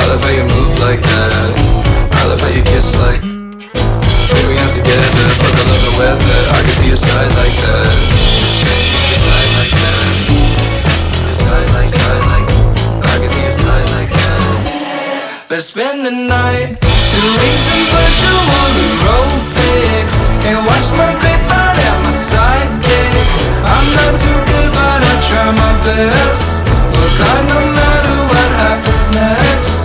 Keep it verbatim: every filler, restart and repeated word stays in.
love how you move like that. I love how you kiss like. When we out together, fuck I love the weather. I could be your side like that. Side like that. Side like, side like. I could be your side like that. Let's spend the night doing some virtual aerobics and watch my grapevine and my sidekick. I'm not too good, but I try my best. Look, I no matter what happens next.